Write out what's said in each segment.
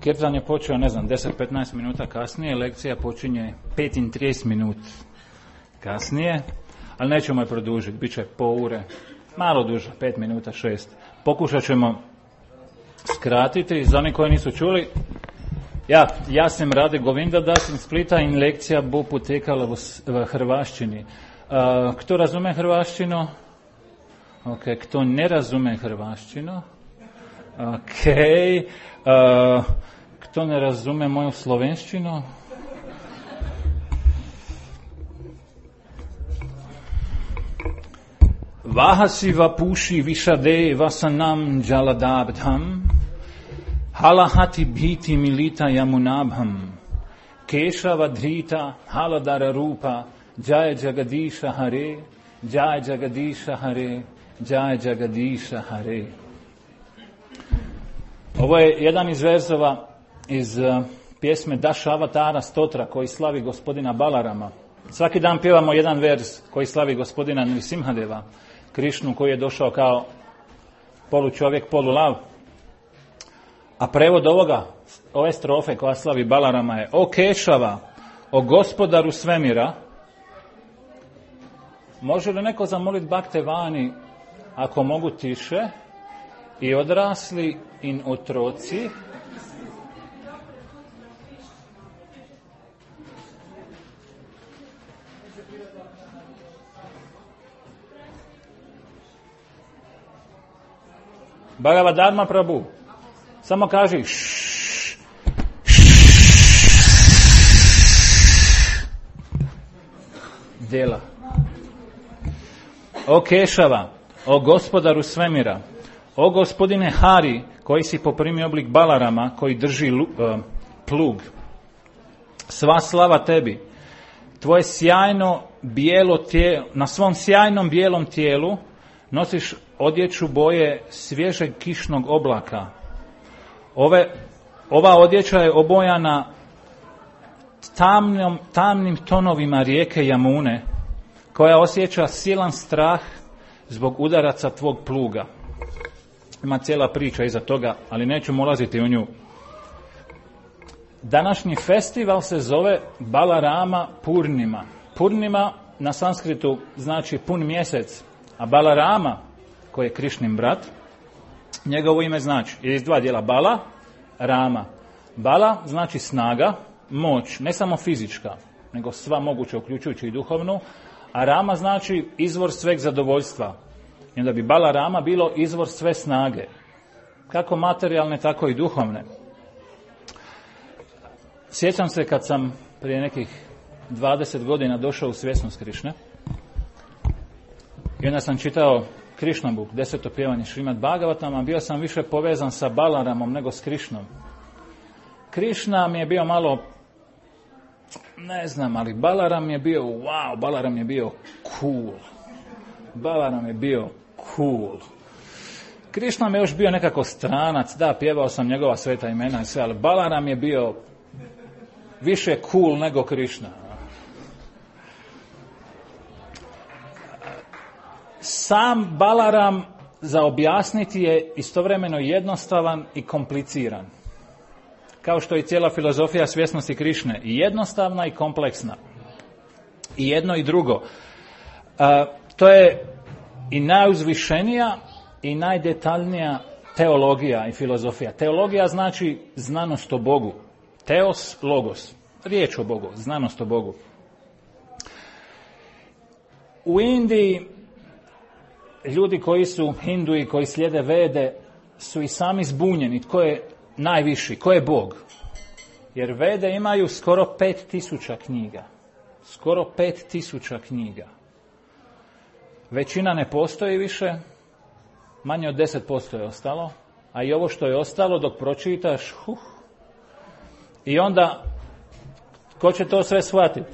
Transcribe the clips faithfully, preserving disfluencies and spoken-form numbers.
Kirtan je počeo, ne znam, deset do petnaest minuta kasnije, lekcija počinje pet i trideset minut kasnije, ali nećemo je produžiti, bit će po ure, malo duže, pet minuta, šest. Pokušat ćemo skratiti, za oni koji nisu čuli, ja, ja sam Rade Govinda das in Splita in lekcija bo potekala v, v hrvaščini. Uh, kdo razume hrvaščino? Ok, kdo ne razume hrvaščino? Ok, uh, kdo ne razume moju slovenščino? Vahasiva puši višade vasanam jaladabdham halahati bhiti milita yamunabham keshava dhrita haladara rupa jaya jagadisha hare jaya jagadisha hare jaya jagadisha hare. Ovo je jedan iz verzova iz uh, pjesme Dashavatara Stotra koji slavi gospodina Balarama. Svaki dan pjevamo jedan vers koji slavi gospodina Nrisimhadeva, Krišnu koji je došao kao polu čovjek, polu lav. A prevod ovoga, ove strofe koja slavi Balarama je: O Kešava, o gospodaru svemira. Može li neko zamoliti Bakte Vani, ako mogu tiše, i odrasli in otroci? Bhagavad Dharma Prabhu, samo kaži šš, djela. O Kešava, o gospodaru svemira, o gospodine Hari, koji si poprimio oblik Balarama, koji drži uh, plug. Sva slava tebi. Tvoje sjajno bijelo tijelo, na svom sjajnom bijelom tijelu nosiš odjeću boje svježeg kišnog oblaka. Ove, ova odjeća je obojana tamnom, tamnim tonovima rijeke Jamune, koja osjeća silan strah zbog udaraca tvog pluga. Ima cijela priča iza toga, ali neću ulaziti u nju. Današnji festival se zove Balarama Purnima. Purnima na sanskritu znači pun mjesec, a Balarama, koji je Krišnin brat, njegovo ime znači, je iz dva dijela, Bala, Rama. Bala znači snaga, moć, ne samo fizička, nego sva moguća, uključujući i duhovnu, a Rama znači izvor sveg zadovoljstva. I onda bi Bala Rama bilo izvor sve snage, kako materijalne, tako i duhovne. Sjećam se kad sam prije nekih dvadeset godina došao u svjesnost Krišne, i onda sam čitao Krišnabuk, deseto pjevanje Šrimad Bhagavatama, bio sam više povezan sa Balaramom nego s Krišnom. Krišna mi je bio malo, ne znam, ali Balaram je bio, wow, Balaram je bio cool. Balaram je bio cool. Krišna mi je još bio nekako stranac, da, pjevao sam njegova sveta imena i sve, ali Balaram je bio više cool nego Krišna. Sam Balaram za objasniti je istovremeno jednostavan i kompliciran. Kao što je cijela filozofija svjesnosti Krišne, i jednostavna i kompleksna. I jedno i drugo. A, to je i najuzvišenija i najdetaljnija teologija i filozofija. Teologija znači znanost o Bogu. Teos, logos. Riječ o Bogu, znanost o Bogu. U Indiji ljudi koji su Hinduji, koji slijede Vede, su i sami zbunjeni tko je najviši, tko je Bog. Jer Vede imaju skoro pet tisuća knjiga. Skoro pet tisuća knjiga. Većina ne postoji više, manje od deset posto je ostalo, a i ovo što je ostalo dok pročitaš, huh, i onda, ko će to sve shvatiti?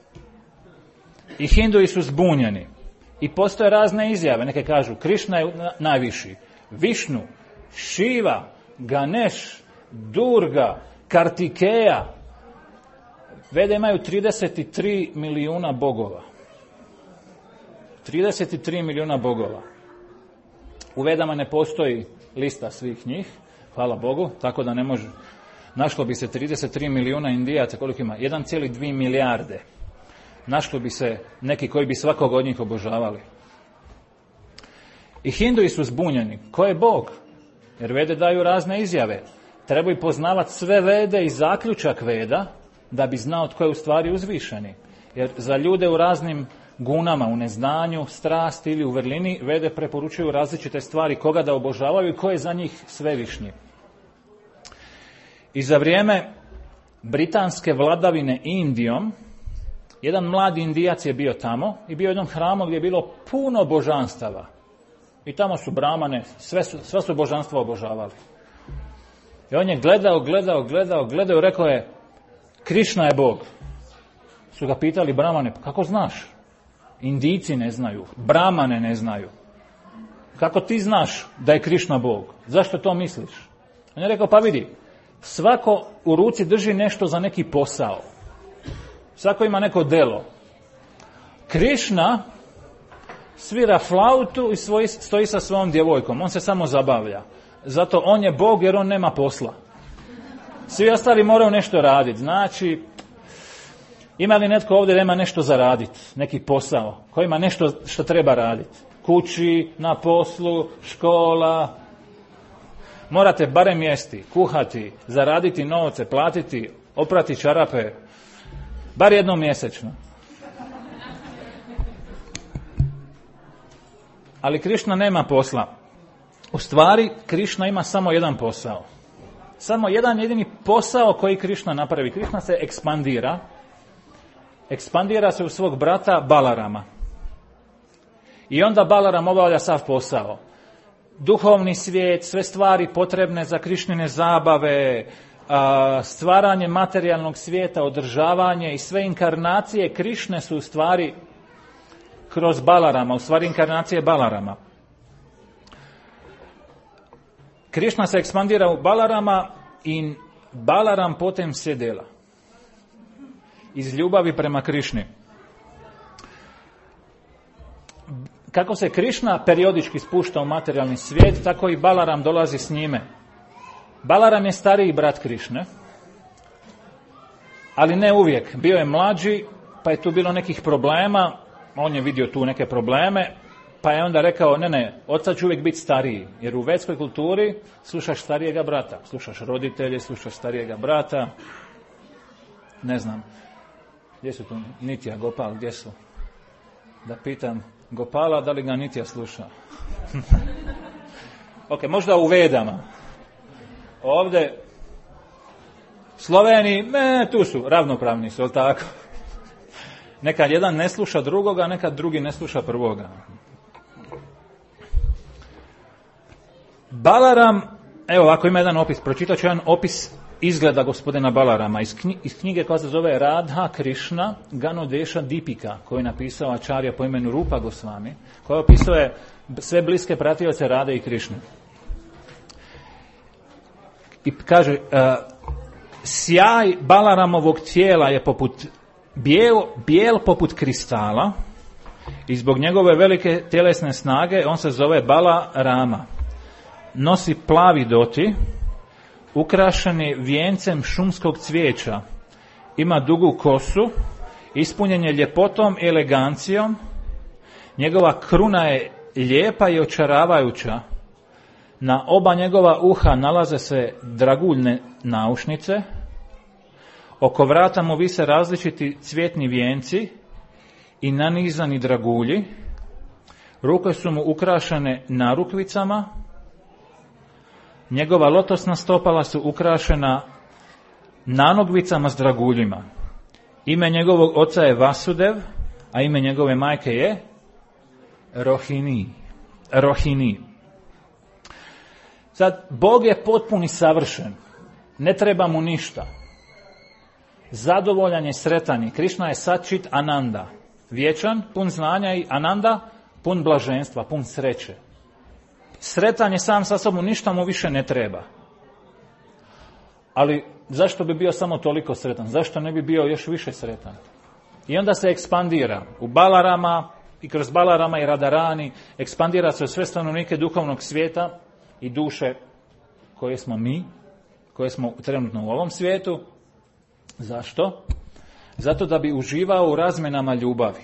I Hinduji su zbunjeni. I postoje razne izjave, neke kažu Krišna je najviši, Višnu, Šiva, Ganeš, Durga, Kartikeja. Vede imaju trideset tri milijuna bogova. trideset tri milijuna bogova. U Vedama ne postoji lista svih njih, hvala Bogu, tako da ne može, našlo bi se trideset tri milijuna Indijaca, koliko ima? jedan zarez dvije milijarde. Našlo bi se neki koji bi svakog od njih obožavali. I Hinduji su zbunjeni. Ko je Bog? Jer Vede daju razne izjave. Trebaju poznavati sve Vede i zaključak Veda da bi znao tko je u stvari uzvišeni. Jer za ljude u raznim gunama, u neznanju, strasti ili u vrlini, Vede preporučuju različite stvari koga da obožavaju i ko je za njih svevišnji. I za vrijeme britanske vladavine Indijom, jedan mladi Indijac je bio tamo i bio u jednom hramu gdje je bilo puno božanstava. I tamo su bramane, sve su, sve su božanstva obožavali. I on je gledao, gledao, gledao, gledao i rekao je, Krišna je Bog. Su ga pitali bramane, kako znaš? Indijci ne znaju, bramane ne znaju. Kako ti znaš da je Krišna Bog? Zašto to misliš? On je rekao, pa vidi, svako u ruci drži nešto za neki posao. Svako ima neko delo. Krišna svira flautu i svoj, stoji sa svojom djevojkom. On se samo zabavlja. Zato on je Bog jer on nema posla. Svi ostali moraju nešto raditi. Znači, ima li netko ovdje da ima nešto za raditi? Neki posao. Ko ima nešto što treba raditi? Kući, na poslu, škola. Morate barem jesti, kuhati, zaraditi novce, platiti, oprati čarape. Bar jednom mjesečno. Ali Krišna nema posla. U stvari, Krišna ima samo jedan posao. Samo jedan jedini posao koji Krišna napravi. Krišna se ekspandira. Ekspandira se u svog brata Balarama. I onda Balaram obavlja sav posao. Duhovni svijet, sve stvari potrebne za Krišnine zabave, stvaranje materijalnog svijeta, održavanje i sve inkarnacije Krišne su u stvari kroz Balarama, u stvari inkarnacije Balarama. Krišna se ekspandira u Balarama i Balaram potem se dela. Iz ljubavi prema Krišni. Kako se Krišna periodički spušta u materijalni svijet, tako i Balaram dolazi s njime. Balaram je stariji brat Krišne, ali ne uvijek. Bio je mlađi, pa je tu bilo nekih problema, on je vidio tu neke probleme, pa je onda rekao, ne, ne, otac će uvijek biti stariji, jer u vedskoj kulturi slušaš starijega brata, slušaš roditelje, slušaš starijega brata, ne znam, gdje su tu Nitya, Gopal, gdje su? Da pitam Gopala da li ga Nitya sluša. Ok, možda u Vedama. Ovdje Sloveniji, me, tu su, ravnopravni su, jel tako? Nekad jedan ne sluša drugoga, nekad drugi ne sluša prvoga. Balaram, evo ovako ima jedan opis, pročitat ću jedan opis izgleda gospodina Balarama iz, knjige, iz knjige koja se zove Radha Krishna Ganodeša Dipika, koju je napisao Ačarja po imenu Rupa Gosvami, koja opisuje sve bliske pratioce Rade i Krišne. I kaže, uh, sjaj Balaramovog tijela je poput bijel, bijel poput kristala i zbog njegove velike tjelesne snage on se zove Balarama. Nosi plavi doti, ukrašen je vijencem šumskog cvijeća, ima dugu kosu, ispunjen je ljepotom i elegancijom, njegova kruna je lijepa i očaravajuća, na oba njegova uha nalaze se draguljne naušnice, oko vrata mu vise različiti cvjetni vijenci i nanizani dragulji, ruke su mu ukrašene narukvicama, njegova lotosna stopala su ukrašena nanogvicama s draguljima. Ime njegovog oca je Vasudev, a ime njegove majke je Rohini. Rohini. Sad, Bog je potpuni savršen. Ne treba mu ništa. Zadovoljan je, sretan je. Krišna je Satčit Ananda. Vječan, pun znanja i Ananda, pun blaženstva, pun sreće. Sretan je sam sa sobom, ništa mu više ne treba. Ali zašto bi bio samo toliko sretan? Zašto ne bi bio još više sretan? I onda se ekspandira u Balarama i kroz Balarama i Radarani, ekspandira se u sve stanovnike duhovnog svijeta i duše koje smo mi, koje smo trenutno u ovom svijetu. Zašto? Zato da bi uživao u razmjenama ljubavi.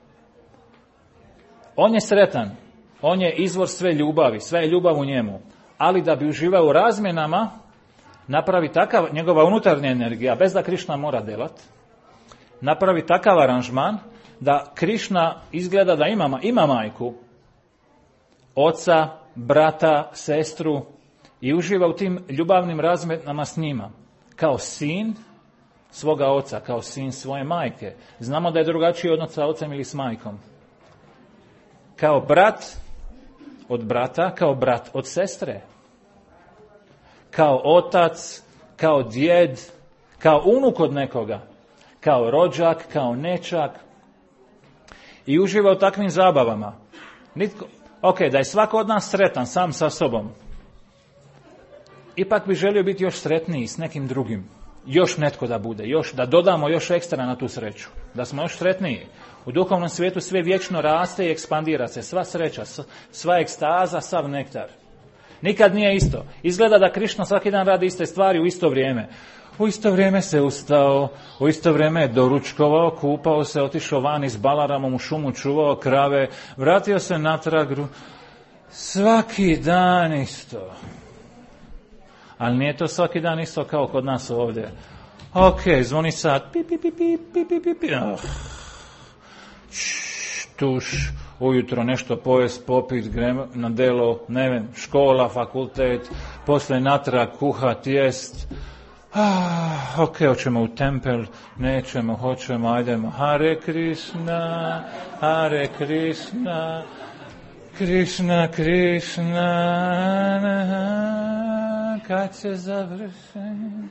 On je sretan, on je izvor sve ljubavi, sve je ljubav u njemu, ali da bi uživao u razmjenama, napravi takav, njegova unutarnja energija, bez da Krišna mora delat, napravi takav aranžman da Krišna izgleda da ima, ima majku, oca, brata, sestru i uživa u tim ljubavnim razmjenama s njima. Kao sin svoga oca, kao sin svoje majke. Znamo da je drugačiji odnos sa ocem ili s majkom. Kao brat od brata, kao brat od sestre. Kao otac, kao djed, kao unuk od nekoga. Kao rođak, kao nečak. I uživa u takvim zabavama. Nitko, ok, da je svako od nas sretan sam sa sobom. Ipak bi želio biti još sretniji s nekim drugim. Još netko da bude, još, da dodamo još ekstra na tu sreću. Da smo još sretniji. U duhovnom svijetu sve vječno raste i ekspandira se. Sva sreća, sva ekstaza, sav nektar. Nikad nije isto. Izgleda da Krišna svaki dan radi iste stvari u isto vrijeme. U isto vrijeme se ustao, u isto vrijeme je doručkovao, kupao se, otišao van iz Balaramom u šumu, čuvao krave, vratio se natrag. Svaki dan isto. Ali nije to svaki dan isto kao kod nas ovdje. Ok, zvoni sat. Pi, pi, pi, pi, pi, pi, pi, pi. Oh. Tuš, ujutro nešto pojest, popit, grem na delo, ne vem, škola, fakultet, poslije natrag kuhat, jest. Ah, ok, hoćemo u tempel, nećemo, hoćemo, ajdemo. Hare Krishna, Hare Krishna, Krishna, Krishna, kad će završiti?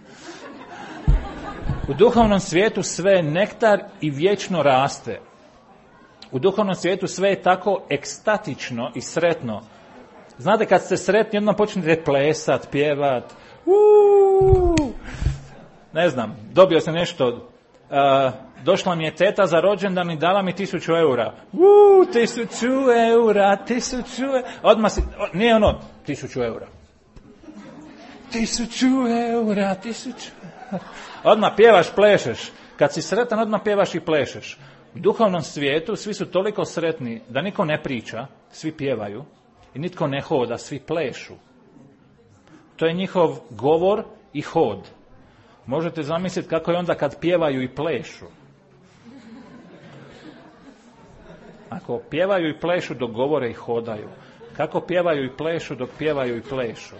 U duhovnom svijetu sve je nektar i vječno raste. U duhovnom svijetu sve je tako ekstatično i sretno. Znate, kad ste sretni, jednom počnete plesat, pjevat. Uuu, ne znam, dobio sam nešto. Uh, došla mi je teta za rođendan i dala mi tisuću eura. Uuu, tisuću eura, tisuću eura. Odmah si, o, nije ono, tisuću eura. Tisuću eura, tisuću eura. Odmah pjevaš, plešeš. Kad si sretan, odmah pjevaš i plešeš. U duhovnom svijetu svi su toliko sretni da niko ne priča, svi pjevaju i nitko ne hoda, svi plešu. To je njihov govor i hod. Možete zamisliti kako je onda kad pjevaju i plešu. Ako pjevaju i plešu dok govore i hodaju, kako pjevaju i plešu dok pjevaju i plešu.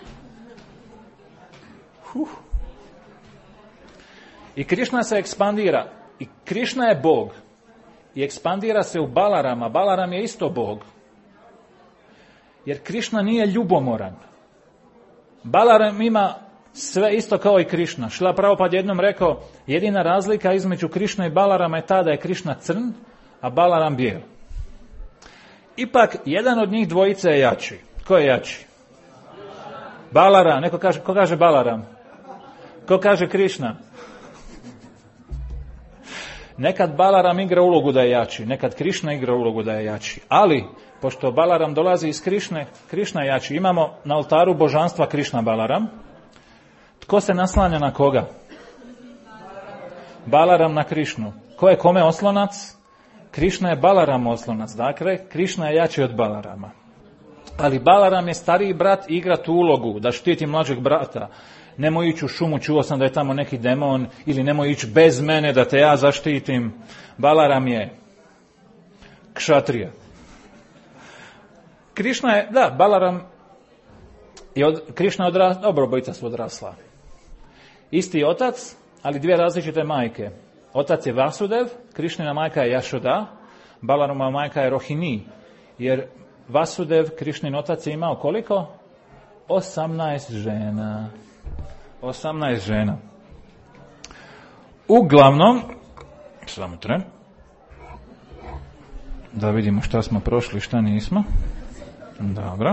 Huh. I Krišna se ekspandira. I Krišna je Bog. I ekspandira se u Balarama. Balaram je isto Bog. Jer Krišna nije ljubomoran. Balaram ima sve isto kao i Krišna. Šrila Prabhupada jednom rekao, jedina razlika između Krišna i Balarama je ta da je Krišna crn, a Balaram bijel. Ipak, jedan od njih dvojice je jači. Ko je jači? Balaram. Neko kaže, ko kaže Balaram? Ko kaže Krišna? Nekad Balaram igra ulogu da je jači, nekad Krišna igra ulogu da je jači. Ali, pošto Balaram dolazi iz Krišne, Krišna je jači. Imamo na oltaru božanstva Krišna Balaram. Tko se naslanja na koga? Balaram na Krišnu. Ko je kome oslonac? Krišna je Balaram oslonac. Dakle, Krišna je jači od Balarama. Ali Balaram je stariji brat i igra tu ulogu da štiti mlađeg brata. Nemoj ići u šumu, čuo sam da je tamo neki demon, ili nemoj ići bez mene da te ja zaštitim. Balaram je kšatrija. Krišna je, da, Balaram je od, Krišna je odrasla, dobro, obojica su odrasla. Isti otac, ali dvije različite majke. Otac je Vasudev, Krišnina majka je Jašoda, Balarama majka je Rohini, jer Vasudev, Krišnin otac, je imao koliko? osamnaest žena. osamnaest žena. Uglavnom, samo tren, da vidimo šta smo prošli, šta nismo. Dobro.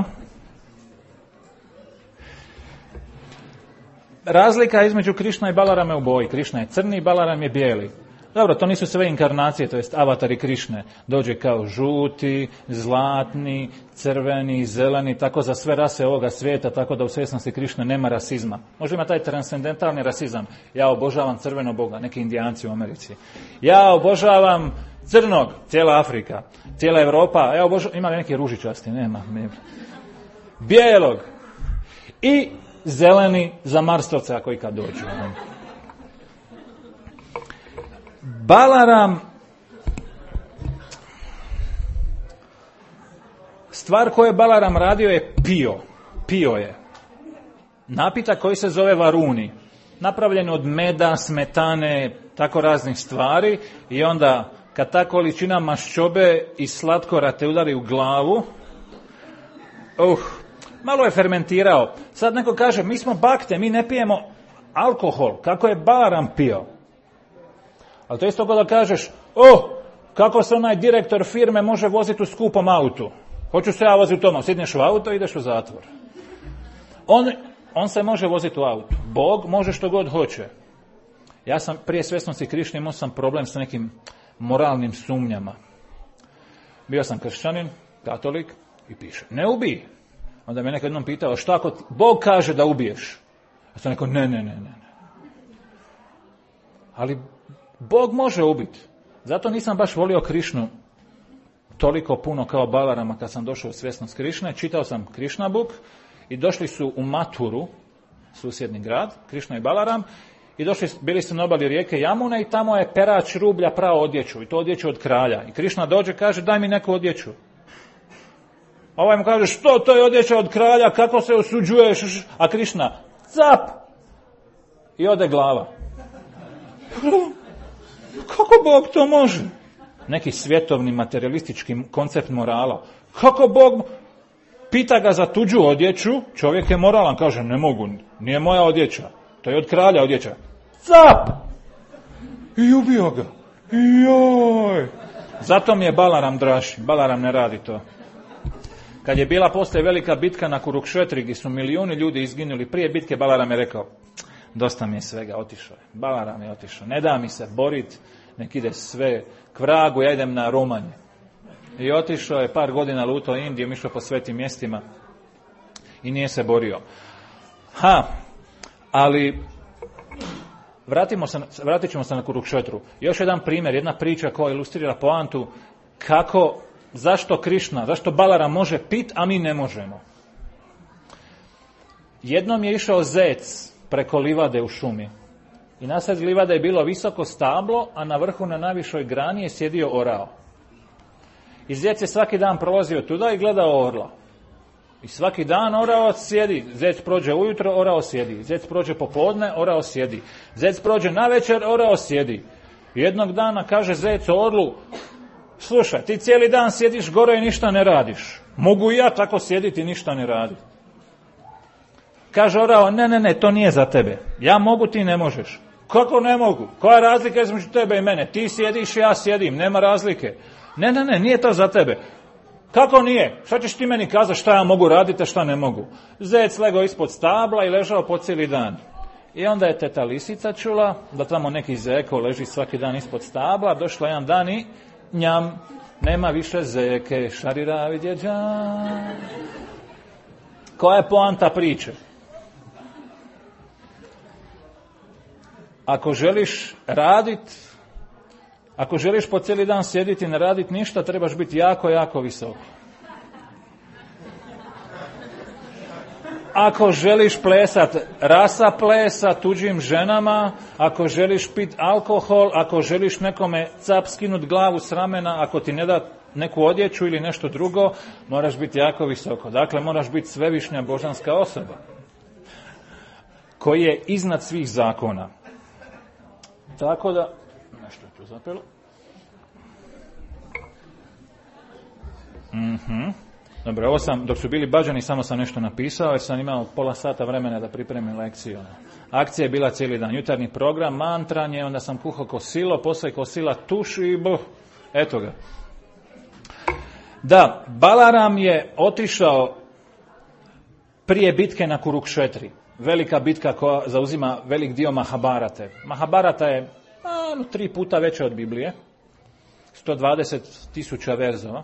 Razlika između Krišna i Balarama je u boji. Krišna je crni, Balaram je bijeli. Dobro, to nisu sve inkarnacije, to jest avatari Krišne. Dođe kao žuti, zlatni, crveni, zeleni, tako za sve rase ovoga svijeta, tako da u svjesnosti Krišne nema rasizma. Može ima taj transcendentalni rasizam. Ja obožavam crvenog Boga, neki Indijanci u Americi. Ja obožavam crnog, cijela Afrika, cijela Europa. Ja obožavam, ima li neki ružičasti? Nema. Bijelog. I zeleni za marstovce, ako ikad dođu. Balaram, stvar koju je Balaram radio je pio. Pio je. Napitak koji se zove varuni. Napravljen od meda, smetane, tako raznih stvari. I onda, kad ta količina maščobe i slatkora te udari u glavu, uh, malo je fermentirao. Sad neko kaže, mi smo bakte, mi ne pijemo alkohol. Kako je Balaram pio? Ali to isto da kažeš, oh, kako se onaj direktor firme može voziti u skupom autu? Hoću se ja voziti u tom, sidneš u auto i ideš u zatvor. On, on se može voziti u autu. Bog može što god hoće. Ja sam prije svjesnosti Krišne imao sam problem sa nekim moralnim sumnjama. Bio sam kršćanin, katolik i piše, ne ubij. Onda me nekad jednom pitao, šta ako Bog kaže da ubiješ? Ja sam rekao, ne, ne, ne, ne. Ali Bog može ubiti. Zato nisam baš volio Krišnu toliko puno kao Balarama kad sam došao u svjesnost Krišne. Čitao sam Krišna Book i došli su u Maturu, susjedni grad, Krišna i Balaram, i došli, bili su na obali rijeke Jamune i tamo je perač rublja prao odjeću, i to odjeću od kralja. I Krišna dođe, kaže, daj mi neku odjeću. A ovaj mu kaže, što, to je odjeća od kralja, kako se osuđuješ? A Krišna, cap! I ode glava. Kako Bog to može? Neki svjetovni materialistički koncept morala. Kako Bog pita ga za tuđu odjeću, čovjek je moralan, kaže, ne mogu, nije moja odjeća, to je od kralja odjeća. Cap! I ubio ga. Joj! Zato mi je Balaram draži, Balaram ne radi to. Kad je bila poslije velika bitka na Kurukšetri, gdje su milijuni ljudi izginuli, prije bitke Balaram je rekao, dosta mi je svega, otišao je. Balaram je otišao. Ne da mi se borit, nek ide sve k vragu, ja idem na Romanje. I otišao je, par godina lutao Indijom, išao po svetim mjestima i nije se borio. Ha, ali vratimo se, vratit ćemo se na Kurukšetru. Još jedan primjer, jedna priča koja ilustrira poantu kako, zašto Krišna, zašto Balaram može pit, a mi ne možemo. Jednom je išao zec preko livade u šumi. I nasred livade je bilo visoko stablo, a na vrhu na najvišoj grani je sjedio orao. I zec je svaki dan prolazio tuda i gledao orla. I svaki dan orao sjedi. Zec prođe ujutro, orao sjedi. Zec prođe popodne, orao sjedi. Zec prođe navečer, orao sjedi. Jednog dana kaže zec orlu, slušaj, ti cijeli dan sjediš gore i ništa ne radiš. Mogu i ja tako sjediti i ništa ne raditi. Kaže orao, ne, ne, ne, to nije za tebe. Ja mogu, ti ne možeš. Kako ne mogu? Koja je razlika između tebe i mene? Ti sjediš, ja sjedim, nema razlike. Ne, ne, ne, nije to za tebe. Kako nije? Šta ćeš ti meni kazati šta ja mogu raditi, a šta ne mogu? Zec legao ispod stabla i ležao po cijeli dan. I onda je teta lisica čula da tamo neki zeko leži svaki dan ispod stabla, došla jedan dan i njam, nema više zeke, šariravi djeđa. Koja je poanta priče? Ako želiš radit, ako želiš po cijeli dan sjediti i ne raditi ništa, trebaš biti jako, jako visoko. Ako želiš plesat rasa plesa tuđim ženama, ako želiš pit alkohol, ako želiš nekome cap skinut glavu s ramena, ako ti ne da neku odjeću ili nešto drugo, moraš biti jako visoko. Dakle, moraš biti svevišnja božanska osoba koji je iznad svih zakona. Tako da, nešto ću zapelo. Mhm. Dobro, ovo sam, dok su bili bađani, samo sam nešto napisao, jer sam imao pola sata vremena da pripremim lekciju. Akcija je bila cijeli dan, jutarnji program, mantranje, onda sam kuhao kosilo, poslije kosila tuš i boh, eto ga. Da, Balaram je otišao prije bitke na Kurukšetri. Velika bitka koja zauzima velik dio Mahabharate. Mahabharata je a, no, tri puta veća od Biblije, sto dvadeset tisuća verzova.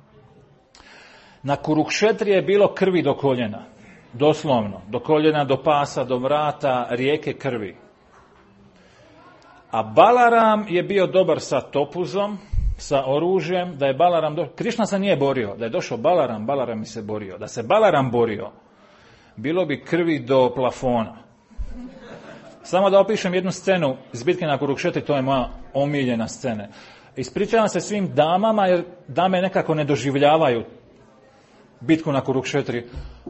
Na Kurukšetri je bilo krvi do koljena, doslovno, do koljena, do pasa, do vrata, rijeke krvi. A Balaram je bio dobar sa topuzom, sa oružjem, da je Balaram do... Krišna se nije borio, da je došao Balaram, Balaram mi se borio. Da se Balaram borio, bilo bi krvi do plafona. Samo da opišem jednu scenu iz bitke na Kurukšetri, to je moja omiljena scena. Ispričavam se svim damama, jer dame nekako ne doživljavaju bitku na Kurukšetri.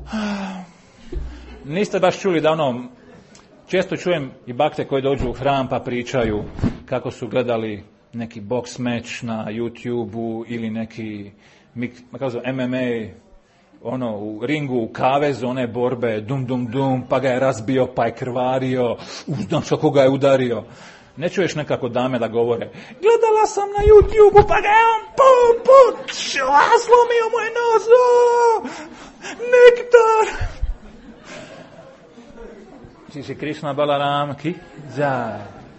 Niste baš čuli da ono, često čujem i bakte koji dođu u hram pa pričaju kako su gledali neki box match na YouTube-u ili neki M M A ono, u ringu, u kavezu, one borbe, dum, dum, dum, pa ga je razbio, pa je krvario, znam što koga je udario. Ne čuješ nekako dame da govore, gledala sam na YouTube-u, pa ga je on pum, pum, slomio mu je nos, nektar. Ti si Krišna Balaram, ki? Zaj.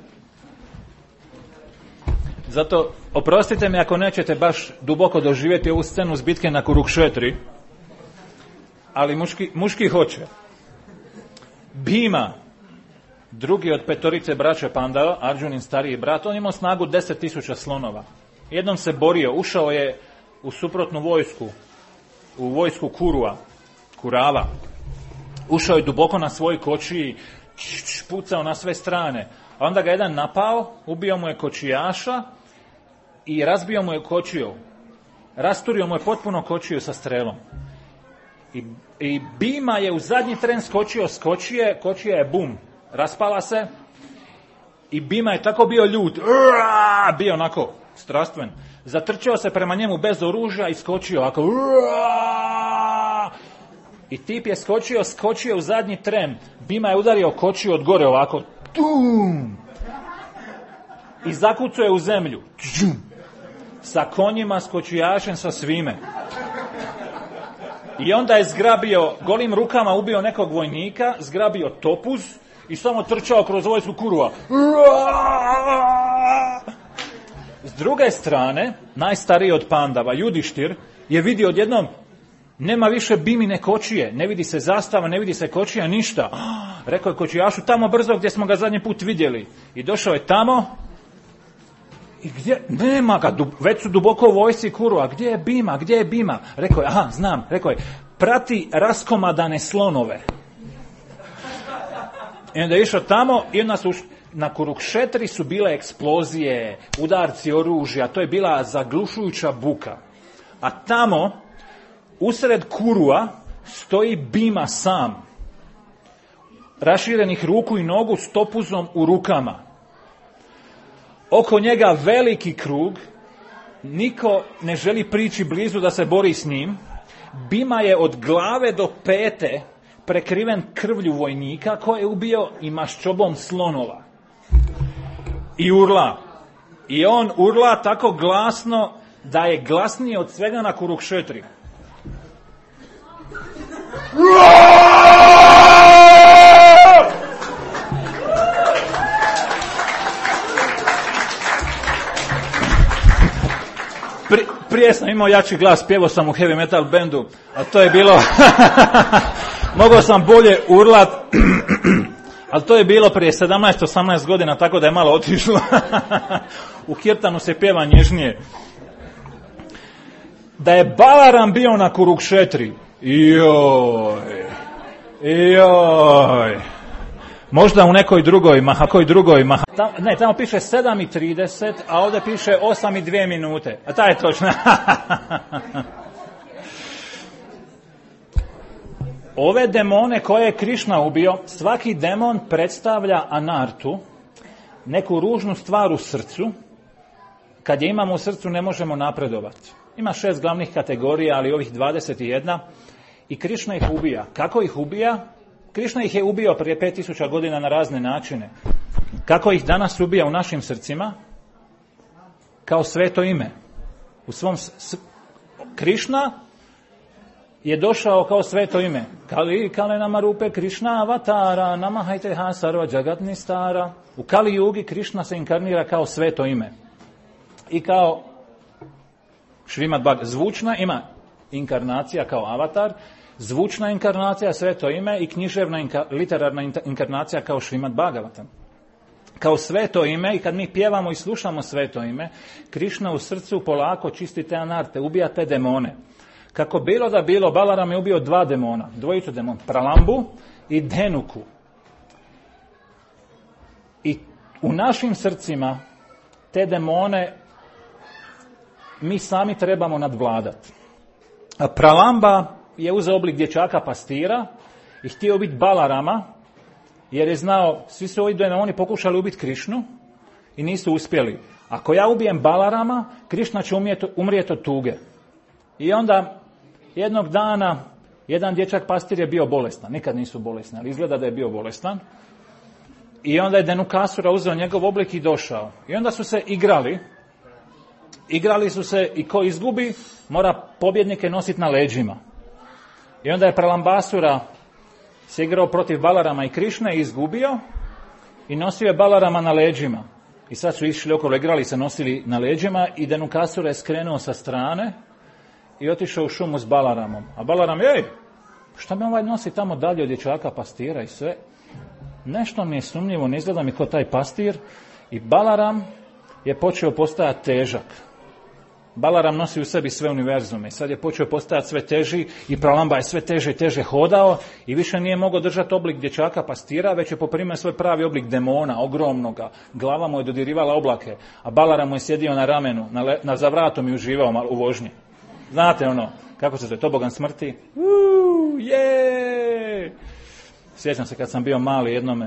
Zato, oprostite mi ako nećete baš duboko doživjeti ovu scenu s bitke na Kurukšetri, ali muški, muški hoće. Bhima, drugi od petorice braće Pandava, Arjunin stariji brat, on imao snagu deset tisuća slonova. Jednom se borio, ušao je u suprotnu vojsku, u vojsku Kurua, Kurava. Ušao je duboko na svoj kočiji, pucao na sve strane. A onda ga jedan napao, ubio mu je kočijaša i razbio mu je kočiju. Rasturio mu je potpuno kočiju sa strelom. I, i Bhima je u zadnji tren skočio s kočije, kočija je bum, raspala se i Bhima je tako bio ljut, Uaa! Bio onako strastven. Zatrčao se prema njemu bez oružja i skočio ovako. Uaa! I tip je skočio, skočio u zadnji tren. Bhima je udario kočiju od gore ovako. Tum! I zakucao je u zemlju. Sa konjima, s kočijašem, sa svime. I onda je zgrabio, golim rukama ubio nekog vojnika, zgrabio topuz i samo trčao kroz vojsku Kurua. S druge strane, najstariji od Pandava, Judištir, je vidio odjednom, nema više Bhimine kočije, ne vidi se zastava, ne vidi se kočija, ništa. Rekao je kočijašu, tamo brzo gdje smo ga zadnji put vidjeli. I došao je tamo i gdje, nema ga, već su duboko u vojsci Kurua, gdje je Bhima, gdje je Bhima? Rekao je, aha, znam, rekao je, prati raskomadane slonove. I onda je išao tamo i onda su, na Kurukšetri su bile eksplozije, udarci oružja, to je bila zaglušujuća buka. A tamo, usred Kurua, stoji Bhima sam, raširenih ruku i nogu s topuzom u rukama. Oko njega veliki krug, niko ne želi prići blizu da se bori s njim. Bhima je od glave do pete prekriven krvlju vojnika koji je ubio i maščobom slonova. I urla. I on urla tako glasno da je glasniji od svega na Kurukšetri. Pri, prije sam imao jači glas, pjevao sam u heavy metal bendu, a to je bilo, mogao sam bolje urlat, ali to je bilo prije sedamnaest osamnaest godina, tako da je malo otišlo. U kirtanu se pjeva nježnije. Da je Balaram bio na Kurukšetri, joj, joj, možda u nekoj drugoj maha, nekoj drugoj maha. Tam, ne, tamo piše sedam i trideset, a ovdje piše osam i dvije minute. A ta je točno. Ove demone koje je Krišna ubio, svaki demon predstavlja anartu, neku ružnu stvar u srcu. Kad je imamo u srcu ne možemo napredovati. Ima šest glavnih kategorija, ali ovih dvadeset jedan. I Krišna ih ubija. Kako ih ubija? Krišna ih je ubio prije pet tisuća godina na razne načine. Kako ih danas ubija u našim srcima? Kao sveto ime. U svom s- Krišna je došao kao sveto ime. Kali kale nama rupe Krišna avatara, namahajte ha sarva džagatni stara. U Kali Jugi Krišna se inkarnira kao sveto ime. I kao Šrimad Bhag, zvučna ima inkarnacija kao avatar, zvučna inkarnacija sveto ime i književna inka, literarna inkarnacija kao Šrimad Bhagavatam. Kao sveto ime, i kad mi pjevamo i slušamo sveto ime, Krišna u srcu polako čisti te anarte, ubija te demone. Kako bilo da bilo, Balaram je ubio dva demona, dvojicu demona, Pralambu i Denuku. I u našim srcima te demone mi sami trebamo nadvladati. A Pralamba je uzeo oblik dječaka pastira i htio biti Balarama, jer je znao, svi su ovi demoni pokušali ubiti Krišnu i nisu uspjeli. Ako ja ubijem Balarama, Krišna će umrijeti od tuge. I onda jednog dana jedan dječak pastir je bio bolestan. Nikad nisu bolesni, ali izgleda da je bio bolestan. I onda je Denukasura uzeo njegov oblik i došao. I onda su se igrali. Igrali su se i ko izgubi, mora pobjednike nositi na leđima. I onda je Pralambasura se igrao protiv Balarama i Krišne i izgubio i nosio je Balarama na leđima. I sad su išli okolo, igrali se, nosili na leđima i Denukasura je skrenuo sa strane i otišao u šumu s Balaramom. A Balaram, ej, šta me ovaj nosi tamo dalje od dječaka pastira i sve? Nešto mi je sumnjivo, ne izgleda mi kao taj pastir. I Balaram je počeo postajati težak. Balaram nosi u sebi sve univerzume. Sad je počeo postajati sve teži i Pralamba je sve teže i teže hodao i više nije mogao držati oblik dječaka pastira, već je poprimio svoj pravi oblik demona, ogromnoga. Glava mu je dodirivala oblake, a Balaram mu je sjedio na ramenu, na, le, na zavratom i uživao malo u vožnji. Znate ono, kako se zove, tobogan smrti? Uuu, je! Sjećam se kad sam bio mali jednome,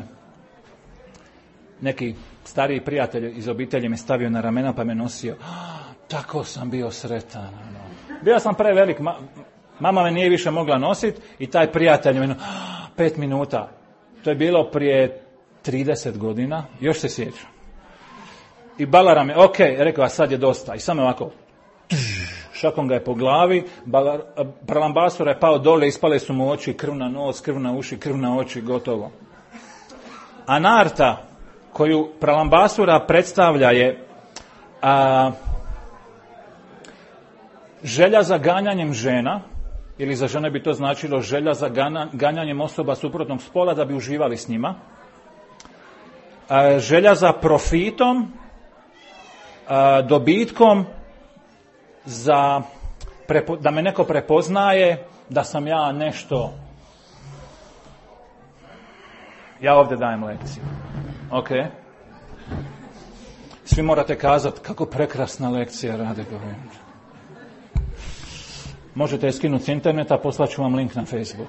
neki stariji prijatelj iz obitelji me stavio na ramena pa me nosio. Tako sam bio sretan. Ono. Bio sam prevelik, ma, mama me nije više mogla nositi i taj prijatelj me, pet minuta. To je bilo prije trideset godina, još se sjećam. I Balaram je, ok, rekao, a sad je dosta. I samo ovako, šakom ga je po glavi, Balar, Pralambasura je pao dole, ispale su mu oči, krv na nos, krv na uši, krv na oči, gotovo. Anarta koju Pralambasura predstavlja je a, želja za ganjanjem žena, ili za žene bi to značilo želja za gana, ganjanjem osoba suprotnog spola da bi uživali s njima, a, želja za profitom, a, dobitkom, za prepo, da me neko prepoznaje, da sam ja nešto. Ja ovdje dajem lekciju. Ok. Svi morate kazati kako prekrasna lekcija radi. Možete je skinuti s interneta, poslaću vam link na Facebook.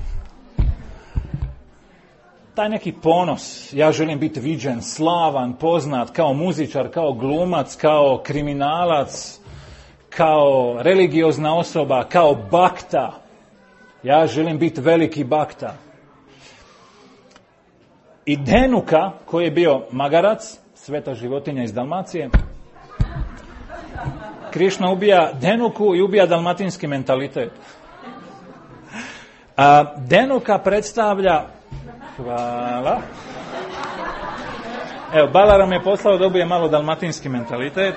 Taj neki ponos, ja želim biti viđen, slavan, poznat, kao muzičar, kao glumac, kao kriminalac, kao religiozna osoba, kao bakta. Ja želim biti veliki bakta. I Denuka, koji je bio magarac, sveta životinja iz Dalmacije, Krišna ubija Denuku i ubija dalmatinski mentalitet. A Denuka predstavlja... Hvala. Evo, Balaram je poslao da ubije malo dalmatinski mentalitet.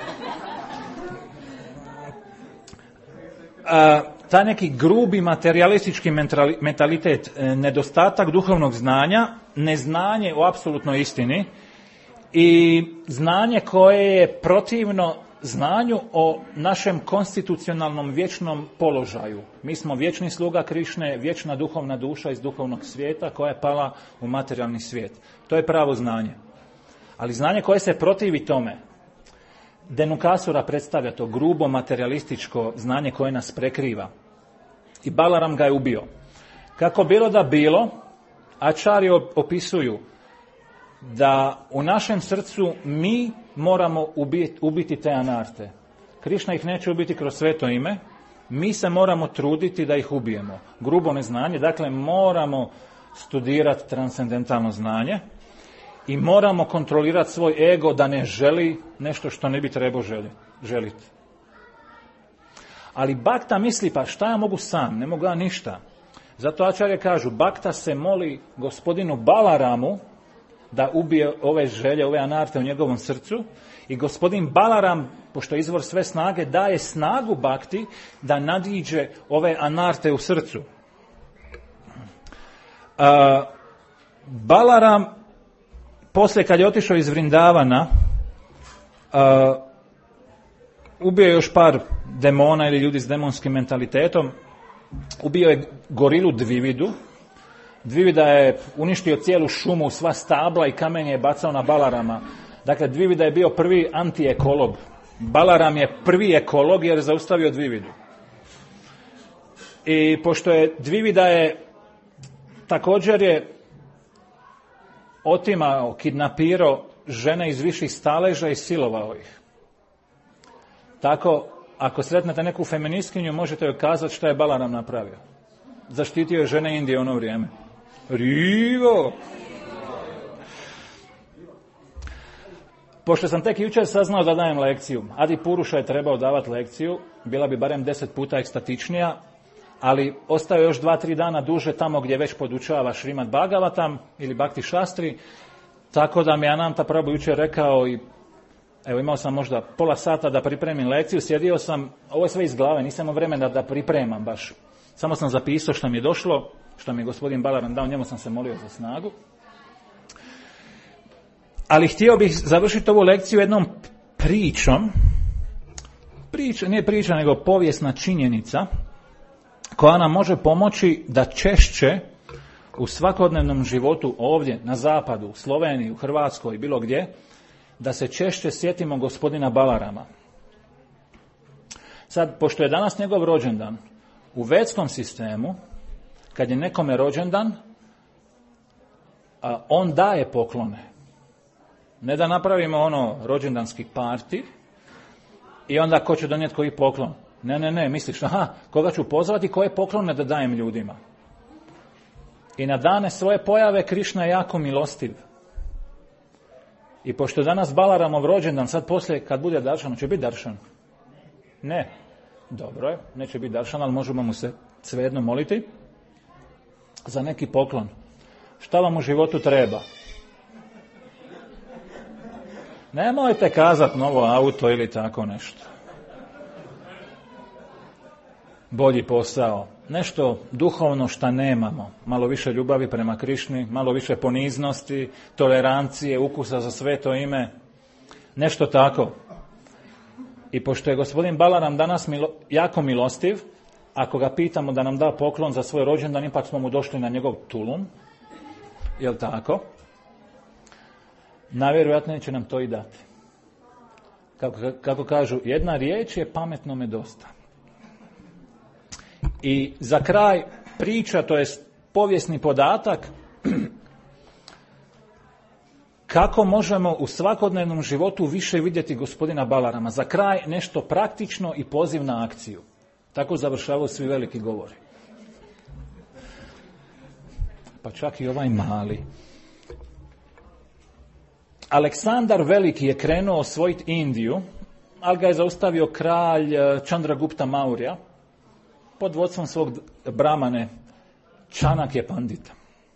A, ta neki grubi materialistički mentalitet, nedostatak duhovnog znanja, neznanje o apsolutnoj istini i znanje koje je protivno znanju o našem konstitucionalnom vječnom položaju. Mi smo vječni sluga Krišne, vječna duhovna duša iz duhovnog svijeta koja je pala u materijalni svijet. To je pravo znanje. Ali znanje koje se protivi tome, Denukasura predstavlja to grubo materialističko znanje koje nas prekriva. I Balaram ga je ubio. Kako bilo da bilo, Ačari opisuju da u našem srcu mi moramo ubiti, ubiti te anarte. Krišna ih neće ubiti kroz sveto ime, mi se moramo truditi da ih ubijemo. Grubo neznanje, dakle moramo studirati transcendentalno znanje i moramo kontrolirati svoj ego da ne želi nešto što ne bi trebao želiti. Ali Bakta misli, pa šta ja mogu sam, ne mogu ja ništa. Zato ačarje kažu, Bakta se moli gospodinu Balaramu da ubije ove želje, ove anarte u njegovom srcu, i gospodin Balaram, pošto je izvor sve snage, daje snagu Bakti da nadiđe ove anarte u srcu. A, Balaram, poslije kad je otišao iz Vrindavana, a, ubio je još par demona ili ljudi s demonskim mentalitetom. Ubio je gorilu Dvividu. Dvivida je uništio cijelu šumu, sva stabla i kamenje je bacao na Balarama. Dakle, Dvivida je bio prvi antiekolog. Balaram je prvi ekolog jer je zaustavio Dvividu. I pošto je Dvivida je također je otimao, kidnapirao žene iz viših staleža i silovao ih. Tako, ako sretnete neku feministkinju, možete joj kazati šta je Balaram napravio. Zaštitio je žene Indije u ono vrijeme. Rivo! Pošto sam tek jučer saznao da dajem lekciju, Adi Puruša je trebao davati lekciju, bila bi barem deset puta ekstatičnija, ali ostao je još dva, tri dana duže tamo gdje već podučava Šrimad Bhagavatam ili Bhakti Šastri, tako da mi je Ananta Prabhu jučer rekao i evo imao sam možda pola sata da pripremim lekciju, sjedio sam, ovo je sve iz glave, nisam imao vremena da, da pripremam baš. Samo sam zapisao što mi je došlo, što mi je gospodin Balaram dao, njemu sam se molio za snagu. Ali htio bih završiti ovu lekciju jednom pričom, priča, nije priča nego povijesna činjenica, koja nam može pomoći da češće u svakodnevnom životu ovdje, na zapadu, u Sloveniji, u Hrvatskoj, bilo gdje, da se češće sjetimo gospodina Balarama. Sad, pošto je danas njegov rođendan, u vedskom sistemu, kad je nekome rođendan, a, on daje poklone. Ne da napravimo ono rođendanski parti i onda ko će donijeti koji poklon. Ne, ne, ne, misliš, aha, koga ću pozvati, koje poklone da dajem ljudima. I na dane svoje pojave Krišna je jako milostiv. I pošto je danas Balaramov rođendan, sad poslije kad bude Daršan, će biti Daršan? Ne. Dobro je, neće biti Daršan, ali možemo mu se svejedno moliti za neki poklon. Šta vam u životu treba? Nemojte kazati novo auto ili tako nešto. Bolji posao. Nešto duhovno šta nemamo. Malo više ljubavi prema Krišni, malo više poniznosti, tolerancije, ukusa za sveto ime. Nešto tako. I pošto je gospodin Balaram danas milo, jako milostiv, ako ga pitamo da nam da poklon za svoj rođendan, ipak smo mu došli na njegov tulum. Jel tako? Najvjerojatnije će nam to i dati. Kako, kako kažu, jedna riječ je pametnome dosta. I za kraj priča, to je povijesni podatak, kako možemo u svakodnevnom životu više vidjeti gospodina Balarama. Za kraj nešto praktično i poziv na akciju. Tako završavaju svi veliki govori. Pa čak i ovaj mali. Aleksandar Veliki je krenuo osvojiti Indiju, ali ga je zaustavio kralj Chandragupta Maurya pod vodstvom svog bramane Čanakje Pandita.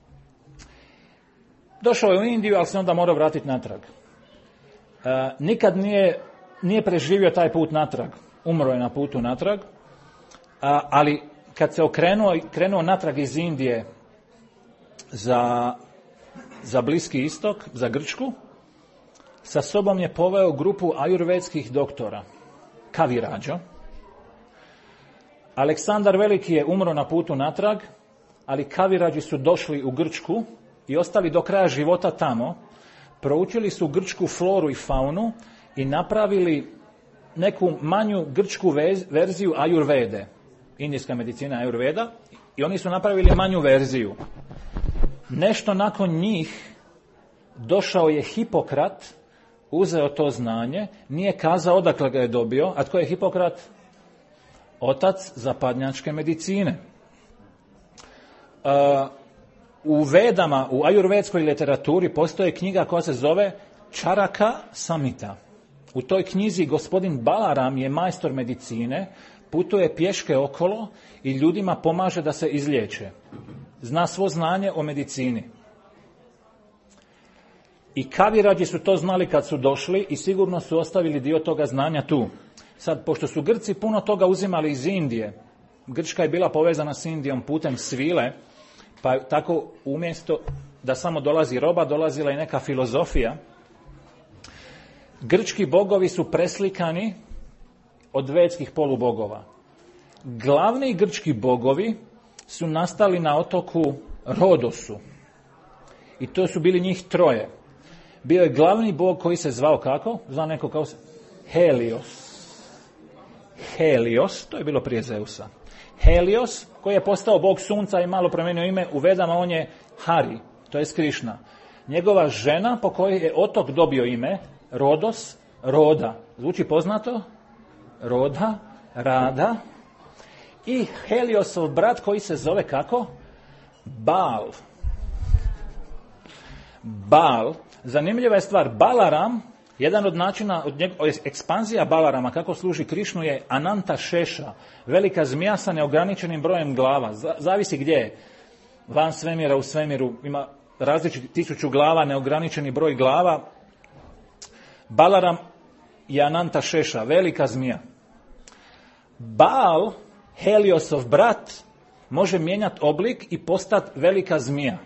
Došao je u Indiju, ali se onda morao vratiti natrag. E, nikad nije, nije preživio taj put natrag. Umro je na putu natrag, a, ali kad se okrenuo krenuo natrag iz Indije za, za Bliski istok, za Grčku, sa sobom je poveo grupu ajurvedskih doktora, Kaviradža. Aleksandar Veliki je umro na putu natrag, ali Kaviradži su došli u Grčku i ostali do kraja života tamo, proučili su grčku floru i faunu i napravili neku manju grčku vez, verziju ajurvede, indijska medicina ajurveda, i oni su napravili manju verziju. Nešto nakon njih došao je Hipokrat, uzeo to znanje, nije kazao odakle ga je dobio, a tko je Hipokrat? Otac zapadnjačke medicine. Uh, u Vedama, u ajurvedskoj literaturi postoji knjiga koja se zove Čaraka Samhita. U toj knjizi gospodin Balaram je majstor medicine, putuje pješke okolo i ljudima pomaže da se izliječe. Zna svo znanje o medicini. I Kavirađi su to znali kad su došli i sigurno su ostavili dio toga znanja tu. Sad, pošto su Grci puno toga uzimali iz Indije, Grčka je bila povezana s Indijom putem svile, pa tako umjesto da samo dolazi roba, dolazila i neka filozofija. Grčki bogovi su preslikani od vedskih polubogova. Glavni grčki bogovi su nastali na otoku Rodosu. I to su bili njih troje. Bio je glavni bog koji se zvao kako? Zna neko kao se? Helios. Helios, to je bilo prije Zeusa. Helios, koji je postao bog sunca i malo promijenio ime, u Vedama on je Hari, to je Krišna. Njegova žena po kojoj je otok dobio ime, Rodos, Roda. Zvuči poznato? Roda, Rada. I Heliosov brat koji se zove kako? Baal. Baal. Zanimljiva je stvar, Balaram, jedan od načina, od njeg, ekspanzija Balarama, kako služi Krišnu, je Ananta Šeša, velika zmija sa neograničenim brojem glava. Zavisi gdje je. Van svemira, u svemiru, ima različiti tisuću glava, neograničeni broj glava. Balaram je Ananta Šeša, velika zmija. Baal, Heliosov brat, može mijenjati oblik i postati velika zmija.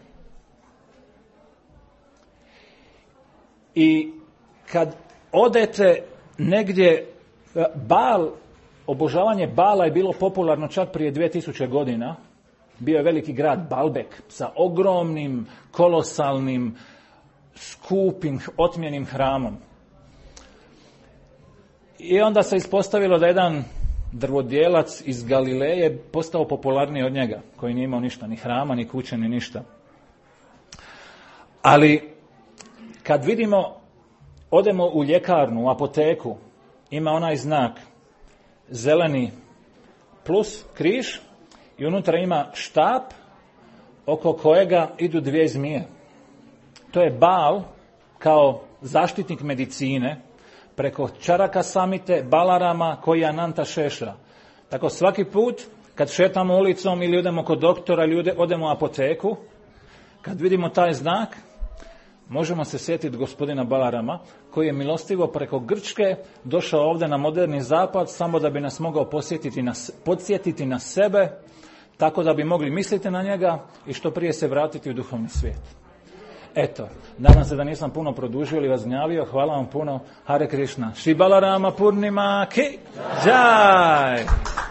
I kad odete negdje, Baal, obožavanje Baala je bilo popularno čak prije dvije tisuće godina. Bio je veliki grad Baalbek sa ogromnim, kolosalnim, skupim, otmjenim hramom. I onda se ispostavilo da jedan drvodjelac iz Galileje postao popularniji od njega, koji nije imao ništa, ni hrama, ni kuće, ni ništa. Ali kad vidimo, odemo u ljekarnu, u apoteku, ima onaj znak zeleni plus križ i unutra ima štap oko kojega idu dvije zmije. To je Baal kao zaštitnik medicine preko Čaraka Samite, Balarama koji je Ananta Šeša. Tako svaki put kad šetamo ulicom ili odemo kod doktora ili odemo u apoteku, kad vidimo taj znak, možemo se sjetiti gospodina Balarama, koji je milostivo preko Grčke došao ovdje na moderni zapad, samo da bi nas mogao posjetiti na, podsjetiti na sebe, tako da bi mogli misliti na njega i što prije se vratiti u duhovni svijet. Eto, nadam se da nisam puno produžio ili vas gnjavio. Hvala vam puno. Hare Krishna. Shri Balarama Purnima ki jai.